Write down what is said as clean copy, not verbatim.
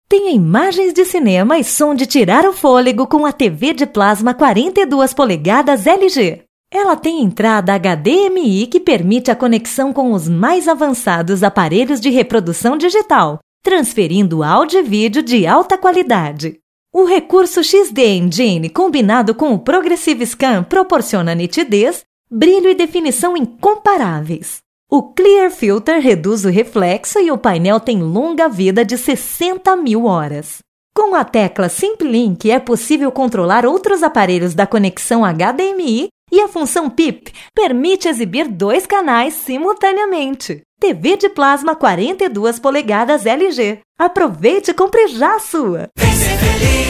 Tenha imagens de cinema e som de tirar o fôlego com a TV de plasma 42 polegadas LG. Ela tem entrada HDMI que permite a conexão com os mais avançados aparelhos de reprodução digital, transferindo áudio e vídeo de alta qualidade. O recurso XD Engine combinado com o Progressive Scan proporciona nitidez, brilho e definição incomparáveis. O Clear Filter reduz o reflexo e o painel tem longa vida de 60.000 horas. Com a tecla SimpLink é possível controlar outros aparelhos da conexão HDMI e a função PIP permite exibir 2 canais simultaneamente. TV de plasma 42 polegadas LG. Aproveite e compre já a sua! Vem ser feliz!